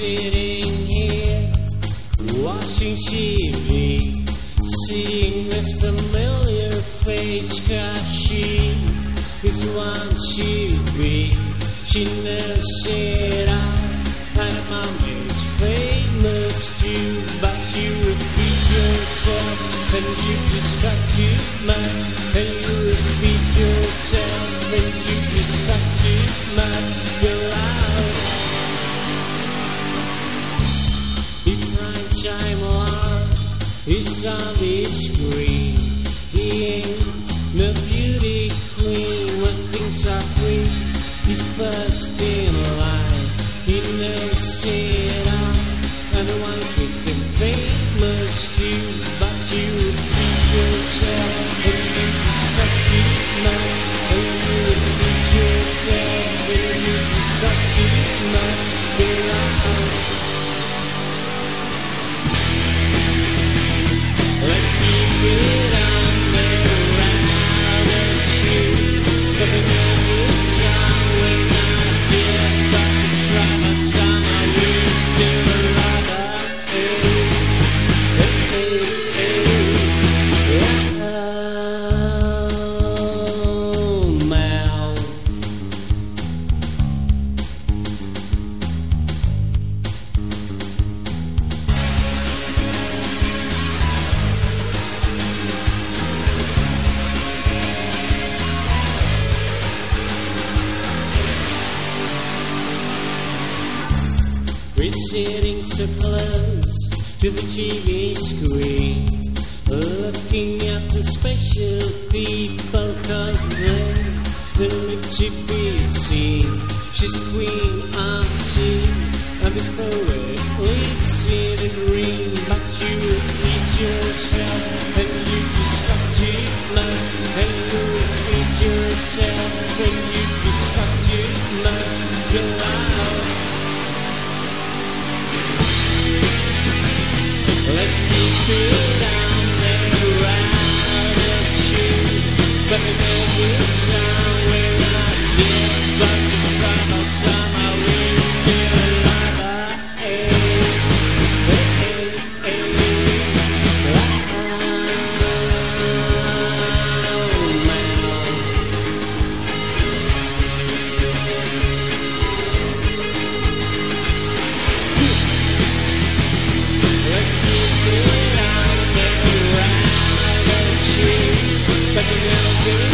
sitting here, watching TV, seeing this familiar face, 'cause she is one she be. She knows it all, and her mom is famous too. But you repeat yourself, and you decide too much. And you repeat yourself, and you decide too much. You're out. It's prime time alarm. It's on the screen. He ain't no beauty queen when things are free. He's first in line. He knows it all, and the one is him famous too. But you repeat yourself, and you start too much. And you repeat yourself, and you start too much. You're out. Let's keep it on the round and shoot. But the moment's on, we're not dead. But to try my summer, we're still alive. Oh, Mal. We're sitting so close to the TV screen, looking at the special people, 'cause they're meant to be seen. She's queen on scene, and this poet lives in the green. But you repeat yourself, and you just stop too much. And you repeat yourself, and you just stop too much. You're out. Let's keep it on the round and shoot. But we know we're sound, we're not dead. But to try my summer, we're still alive. Hey, hey, hey, hey. Oh, man. Let's keep it on the round and shoot. But we know we're